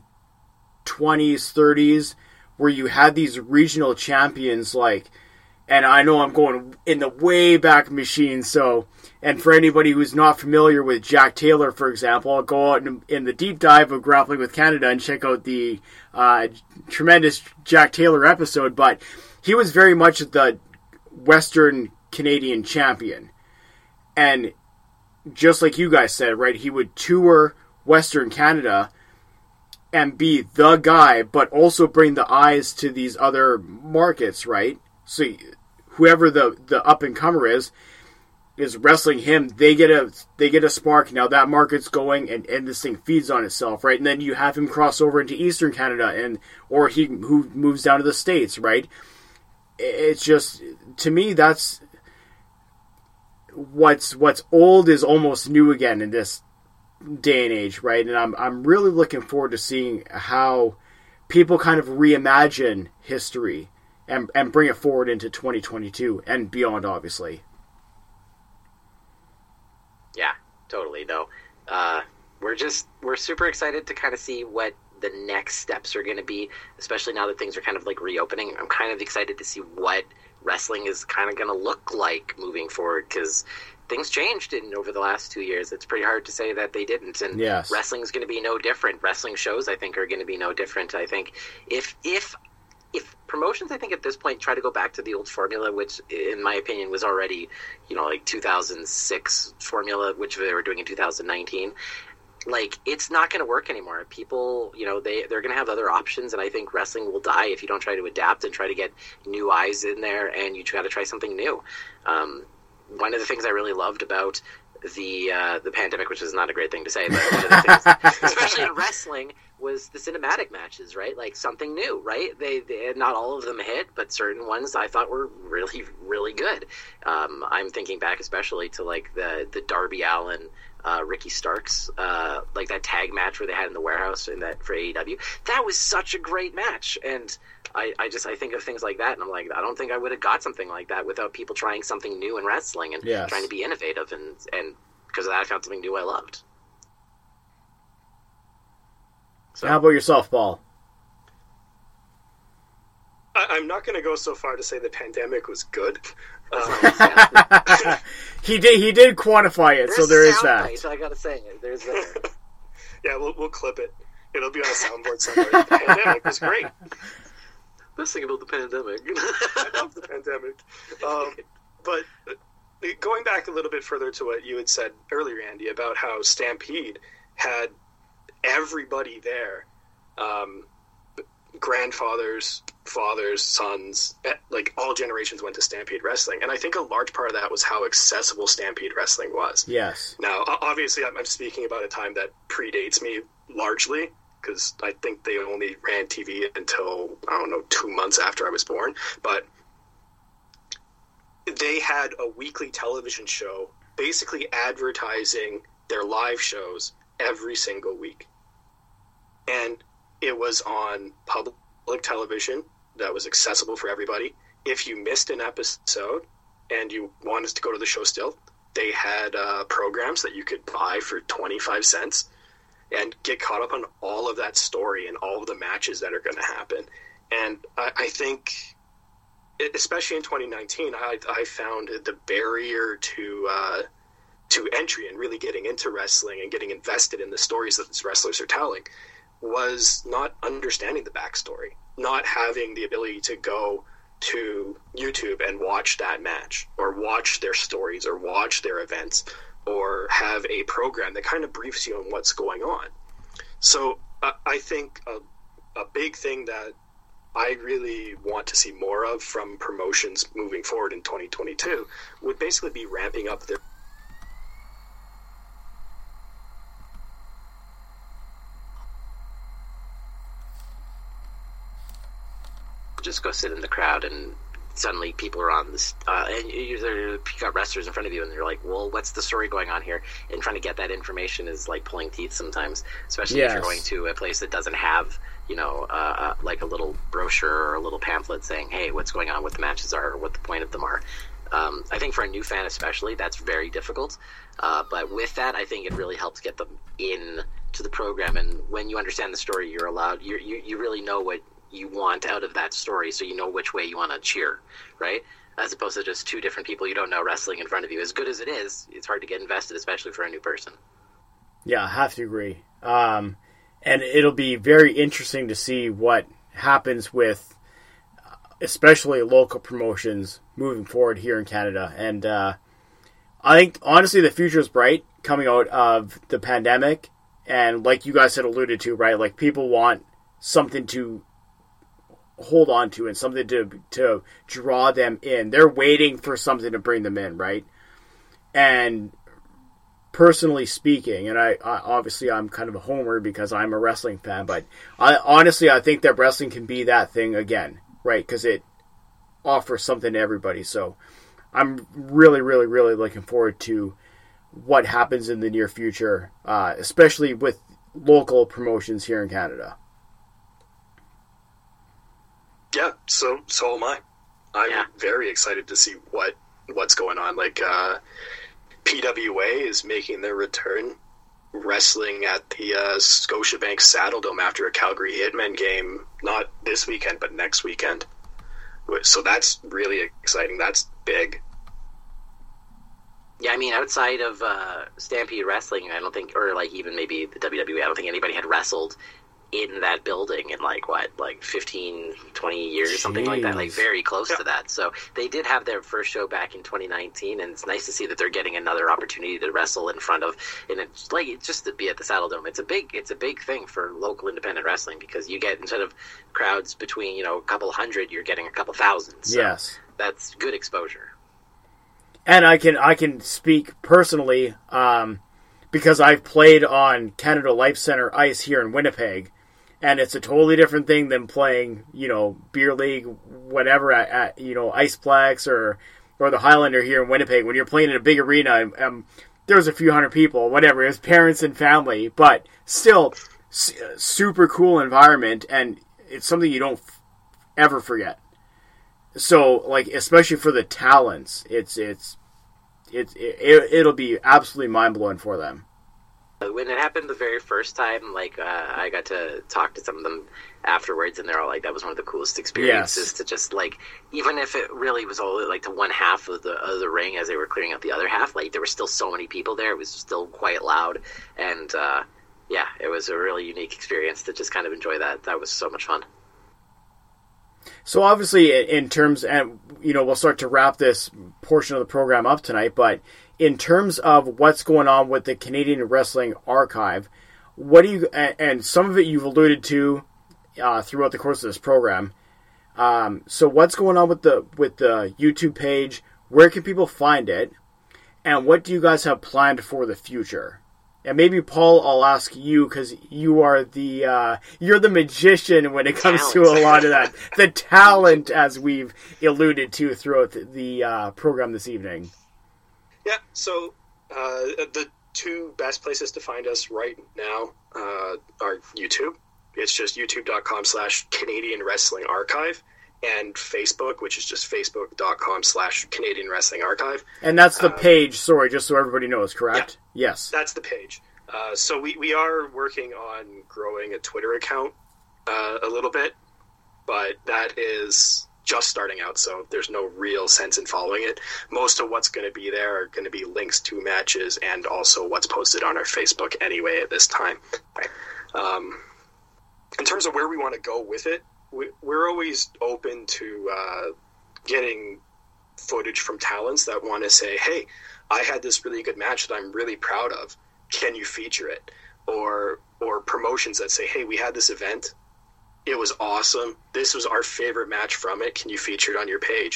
30s, where you had these regional champions, like, and I know I'm going in the way back machine, so, and for anybody who's not familiar with Jack Taylor, for example, I'll go out in the deep dive of Grappling with Canada and check out the tremendous Jack Taylor episode, but he was very much the Western Canadian champion, and just like you guys said, right, he would tour Western Canada and be the guy, but also bring the eyes to these other markets, right? So whoever the up-and-comer is wrestling him, they get a spark. Now that market's going, and this thing feeds on itself, right? And then you have him cross over into Eastern Canada, or who moves down to the States, right? It's just, to me, that's what's old is almost new again in this day and age, right? And I'm really looking forward to seeing how people kind of reimagine history and bring it forward into 2022 and beyond, obviously. Yeah, totally. No, we're super excited to kind of see what the next steps are going to be, especially now that things are kind of like reopening. I'm kind of excited to see what wrestling is kind of going to look like moving forward, because things changed over the last 2 years. It's pretty hard to say that they didn't, and yes. Wrestling is going to be no different. Wrestling shows, I think, are going to be no different. I think if promotions, I think at this point, try to go back to the old formula, which in my opinion was already, like 2006 formula, which they were doing in 2019. like, it's not going to work anymore. People, they're going to have other options, and I think wrestling will die if you don't try to adapt and try to get new eyes in there, and you got to try something new. One of the things I really loved about the pandemic, which is not a great thing to say, but one of the things, especially in wrestling, was the cinematic matches, right? Like, something new, right? They not all of them hit, but certain ones I thought were really, really good. I'm thinking back especially to, like, the Darby Allin, Ricky Starks, like that tag match where they had in the warehouse in that for AEW. That was such a great match, and I think of things like that, and I'm like, I don't think I would have got something like that without people trying something new in wrestling and trying to be innovative, and because of that I found something new I loved. So. How about yourself, Paul? I'm not going to go so far to say the pandemic was good. He did quantify it, so there is that. Bite, I gotta say it. There's that. Yeah, we'll clip it. It'll be on a soundboard somewhere. The pandemic was great. Best thing about the pandemic. I love the pandemic. But going back a little bit further to what you had said earlier, Andy, about how Stampede had everybody there, grandfathers, fathers, sons, like all generations went to Stampede Wrestling. And I think a large part of that was how accessible Stampede Wrestling was. Yes. Now, obviously, I'm speaking about a time that predates me largely, because I think they only ran TV until, 2 months after I was born. But they had a weekly television show basically advertising their live shows every single week. And it was on public television that was accessible for everybody. If you missed an episode and you wanted to go to the show still, they had programs that you could buy for 25 cents and get caught up on all of that story and all of the matches that are going to happen. And I think, especially in 2019, I found the barrier to entry and really getting into wrestling and getting invested in the stories that these wrestlers are telling was not understanding the backstory, not having the ability to go to YouTube and watch that match or watch their stories or watch their events or have a program that kind of briefs you on what's going on. So I think a big thing that I really want to see more of from promotions moving forward in 2022 would basically be ramping up their just go sit in the crowd and suddenly people are on this and you got wrestlers in front of you and they're like, well, what's the story going on here? And trying to get that information is like pulling teeth sometimes, especially if you're going to a place that doesn't have like a little brochure or a little pamphlet saying, hey, what's going on, what the matches are, or what the point of them are. I think for a new fan especially, that's very difficult, but with that I think it really helps get them in to the program, and when you understand the story, you're allowed, you really know what you want out of that story, so you know which way you want to cheer, right? As opposed to just two different people you don't know wrestling in front of you. As good as it is, it's hard to get invested, especially for a new person. Yeah, I have to agree. And it'll be very interesting to see what happens with especially local promotions moving forward here in Canada. And I think, honestly, the future is bright coming out of the pandemic. And like you guys had alluded to, right? Like, people want something to hold on to and something to draw them in. They're waiting for something to bring them in, right? And personally speaking, and I obviously I'm kind of a homer because I'm a wrestling fan, but I think that wrestling can be that thing again, right? Because it offers something to everybody. So I'm really, really, really looking forward to what happens in the near future, especially with local promotions here in Canada. Yeah, so am I. I'm very excited to see what's going on. Like, PWA is making their return, wrestling at the Scotiabank Saddledome after a Calgary Hitmen game, not this weekend, but next weekend. So that's really exciting. That's big. Yeah, I mean, outside of Stampede Wrestling, I don't think, or like even maybe the WWE, I don't think anybody had wrestled in that building in like 15, 20 years, something like that, like very close to that. So they did have their first show back in 2019, and it's nice to see that they're getting another opportunity to wrestle in front of, and it's like just to be at the Saddle Dome. It's a big thing for local independent wrestling, because you get, instead of crowds between a couple hundred, you're getting a couple thousand. So yes, that's good exposure. And I can speak personally, because I've played on Canada Life Center ice here in Winnipeg. And it's a totally different thing than playing, beer league, whatever, at Iceplex or the Highlander here in Winnipeg. When you're playing in a big arena, there's a few hundred people, whatever. It's parents and family, but still, super cool environment, and it's something you don't ever forget. So, like, especially for the talents, it'll be absolutely mind blowing for them. When it happened the very first time, I got to talk to some of them afterwards, and they're all like, that was one of the coolest experiences. Yes. To just, even if it really was only, to one half of the ring as they were clearing out the other half, there were still so many people there. It was still quite loud, and, it was a really unique experience to just kind of enjoy that. That was so much fun. So obviously, in terms, and, we'll start to wrap this portion of the program up tonight, but in terms of what's going on with the Canadian Wrestling Archive, what do you, and some of it you've alluded to throughout the course of this program, so what's going on with the YouTube page? Where can people find it? And what do you guys have planned for the future? And maybe, Paul, I'll ask you, because you are you're the magician when it comes to a lot of that. The talent, as we've alluded to throughout the program this evening. Yeah, so the two best places to find us right now are YouTube. It's just youtube.com/Canadian Wrestling Archive, and Facebook, which is just facebook.com/Canadian Wrestling Archive. And that's the page, sorry, just so everybody knows, correct? Yeah, yes. That's the page. So we are working on growing a Twitter account a little bit, but that is just starting out, so there's no real sense in following it. Most of what's going to be there are going to be links to matches and also what's posted on our Facebook anyway at this time. In terms of where we want to go with it, we're always open to getting footage from talents that want to say, hey, I had this really good match that I'm really proud of. Can you feature it? Or promotions that say, hey, we had this event. It was awesome. This was our favorite match from it. Can you feature it on your page?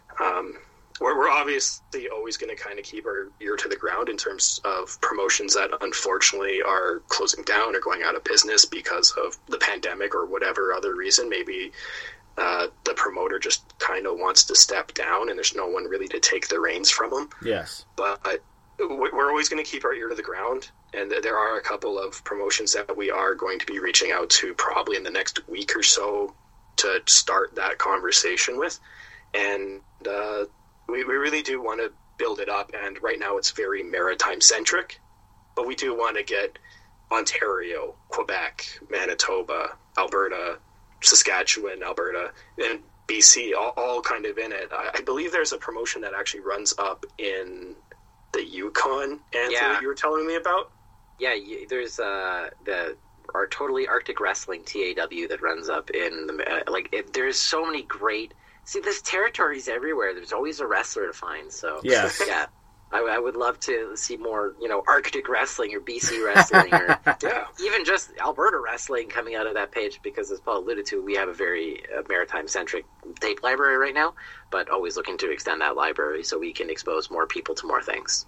We're obviously always going to kind of keep our ear to the ground in terms of promotions that unfortunately are closing down or going out of business because of the pandemic or whatever other reason. Maybe the promoter just kind of wants to step down and there's no one really to take the reins from them. Yes. But we're always going to keep our ear to the ground. And there are a couple of promotions that we are going to be reaching out to probably in the next week or so to start that conversation with. And we really do want to build it up. And right now it's very maritime-centric. But we do want to get Ontario, Quebec, Manitoba, Alberta, Saskatchewan, Alberta, and BC all kind of in it. I believe there's a promotion that actually runs up in the Yukon, Anthony, you were telling me about? Yeah, there's our Totally Arctic Wrestling, TAW, that runs up in the there's so many great. See, there's territories everywhere. There's always a wrestler to find. So yeah, I would love to see more, Arctic wrestling or BC wrestling, or even just Alberta wrestling coming out of that page. Because as Paul alluded to, we have a very maritime-centric tape library right now, but always looking to extend that library so we can expose more people to more things.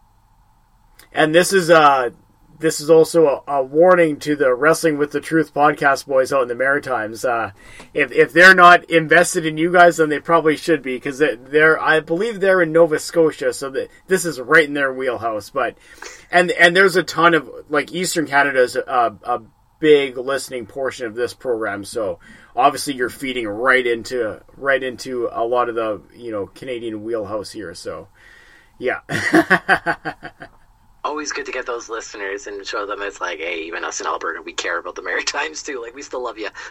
And this is also a warning to the Wrestling with the Truth podcast boys out in the Maritimes. If they're not invested in you guys, then they probably should be, because I believe they're in Nova Scotia, so this is right in their wheelhouse. But and there's a ton of, Eastern Canada is a big listening portion of this program, so obviously you're feeding right into a lot of the Canadian wheelhouse here. So yeah. Always good to get those listeners and show them it's hey, even us in Alberta, we care about the Maritimes too. We still love you.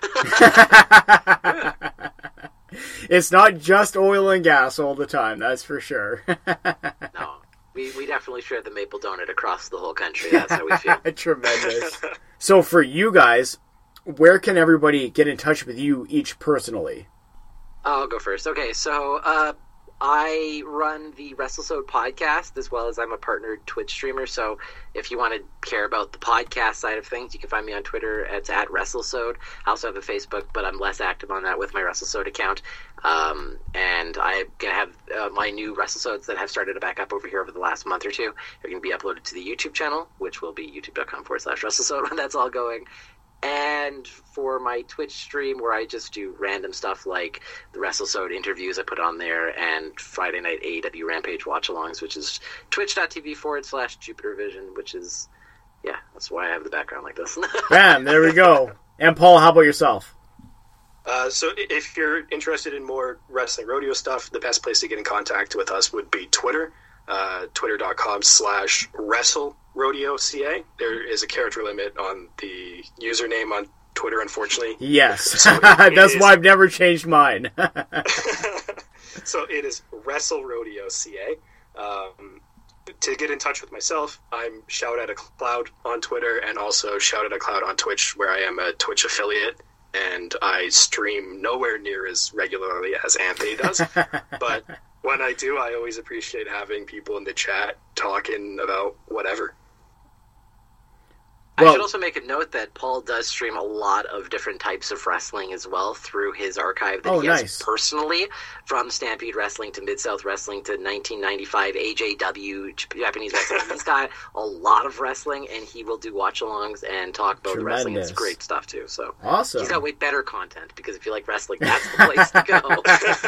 It's not just oil and gas all the time, that's for sure. No, we definitely share the maple donut across the whole country. That's how we feel. Tremendous. So for you guys, where can everybody get in touch with you each personally? I'll go first. Okay, so I run the WrestleSode podcast, as well as I'm a partnered Twitch streamer. So if you want to care about the podcast side of things, you can find me on Twitter. It's at WrestleSode. I also have a Facebook, but I'm less active on that with my WrestleSode account. And I'm going to have my new WrestleSodes that have started to back up over here over the last month or two. They're going to be uploaded to the YouTube channel, which will be youtube.com/WrestleSode when that's all going. And for my Twitch stream, where I just do random stuff like the WrestleSode interviews I put on there, and Friday night AEW Rampage watch-alongs, which is twitch.tv/JupiterVision, which is, yeah, that's why I have the background like this. Bam, there we go. And Paul, how about yourself? So if you're interested in more Wrestling Rodeo stuff, the best place to get in contact with us would be Twitter. Twitter.com/WrestleRodeoCA. There is a character limit on the username on Twitter, unfortunately. Yes. So that's why I've never changed mine. So it is WrestleRodeoCA. To get in touch with myself, I'm Shout At A Cloud on Twitter, and also Shout At A Cloud on Twitch, where I am a Twitch affiliate, and I stream nowhere near as regularly as Anthony does. But when I do, I always appreciate having people in the chat talking about whatever. I should also make a note that Paul does stream a lot of different types of wrestling as well through his archive that he has personally, from Stampede Wrestling to Mid-South Wrestling to 1995 AJW, Japanese wrestling. He's got a lot of wrestling, and he will do watch-alongs and talk about the wrestling. It's great stuff, too. So awesome. He's got way better content, because if you like wrestling, that's the place to go.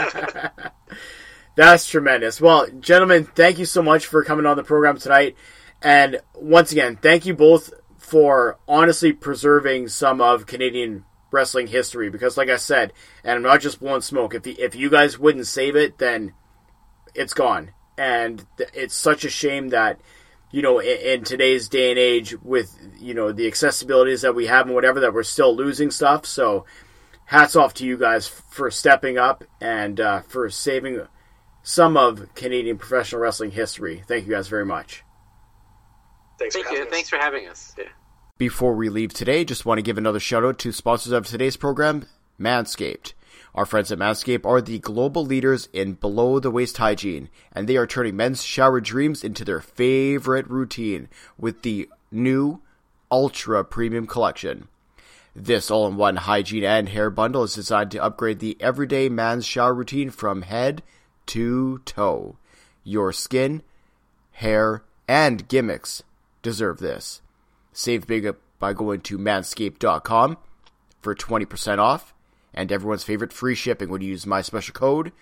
That's tremendous. Well, gentlemen, thank you so much for coming on the program tonight. And once again, thank you both for honestly preserving some of Canadian wrestling history. Because like I said, and I'm not just blowing smoke, if you guys wouldn't save it, then it's gone. And it's such a shame that, you know, in today's day and age with, you know, the accessibilities that we have and whatever, that we're still losing stuff. So hats off to you guys for stepping up and for saving some of Canadian professional wrestling history. Thank you guys very much. Thanks for having us. Yeah. Before we leave today, just want to give another shout out to sponsors of today's program, Manscaped. Our friends at Manscaped are the global leaders in below-the-waist hygiene, and they are turning men's shower dreams into their favorite routine with the new Ultra Premium Collection. This all-in-one hygiene and hair bundle is designed to upgrade the everyday man's shower routine from head to toe. Your skin, hair, and gimmicks deserve this. Save big by going to manscaped.com for 20% off, and everyone's favorite free shipping when you use my special code,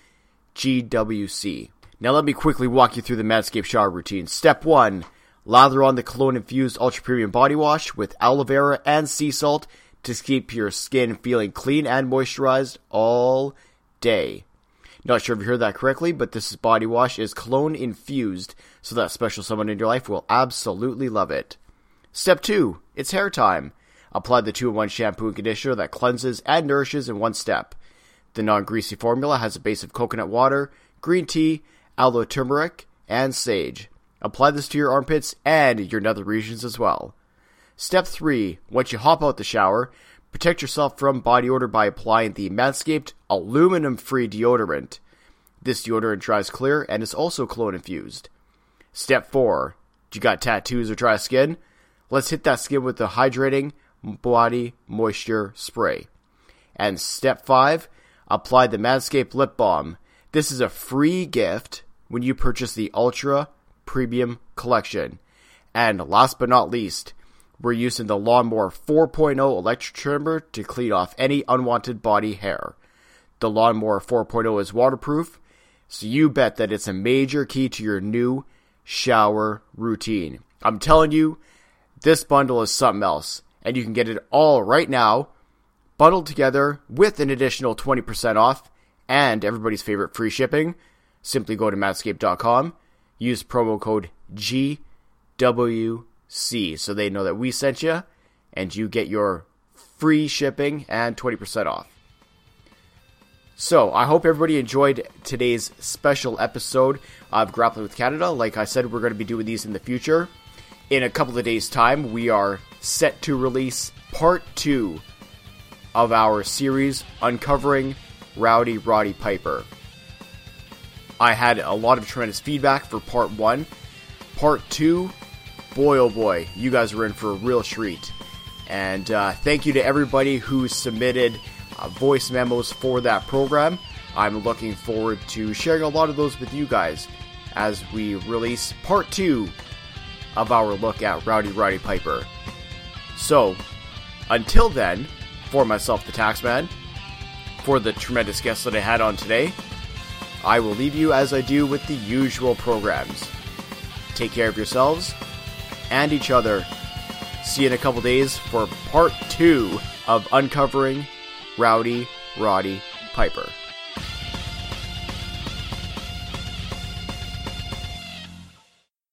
GWC. Now let me quickly walk you through the Manscaped shower routine. Step 1, lather on the cologne-infused Ultra Premium Body Wash with aloe vera and sea salt to keep your skin feeling clean and moisturized all day. Not sure if you heard that correctly, but this body wash is cologne-infused, so that special someone in your life will absolutely love it. Step 2, it's hair time. Apply the 2-in-1 shampoo and conditioner that cleanses and nourishes in one step. The non-greasy formula has a base of coconut water, green tea, aloe turmeric, and sage. Apply this to your armpits and your nether regions as well. Step 3, once you hop out the shower, protect yourself from body odor by applying the Manscaped aluminum-free deodorant. This deodorant dries clear and is also cologne-infused. Step 4, you got tattoos or dry skin? Let's hit that skin with the hydrating body moisture spray. And step 5, apply the Manscaped Lip Balm. This is a free gift when you purchase the Ultra Premium Collection. And last but not least, we're using the Lawnmower 4.0 electric trimmer to clean off any unwanted body hair. The Lawnmower 4.0 is waterproof, so you bet that it's a major key to your new shower routine. I'm telling you, this bundle is something else, and you can get it all right now, bundled together with an additional 20% off and everybody's favorite free shipping. Simply go to manscaped.com, use promo code GWC so they know that we sent you, and you get your free shipping and 20% off. So, I hope everybody enjoyed today's special episode of Grappling with Canada. Like I said, we're going to be doing these in the future. In a couple of days' time, we are set to release Part 2 of our series uncovering Rowdy Roddy Piper. I had a lot of tremendous feedback for part 1. Part 2, boy oh boy, you guys are in for a real treat. And thank you to everybody who submitted voice memos for that program. I'm looking forward to sharing a lot of those with you guys as we release part 2 of our look at Rowdy Roddy Piper. So, until then, for myself, the Taxman, for the tremendous guests that I had on today, I will leave you as I do with the usual programs. Take care of yourselves and each other. See you in a couple days for part 2 of Uncovering Rowdy Roddy Piper.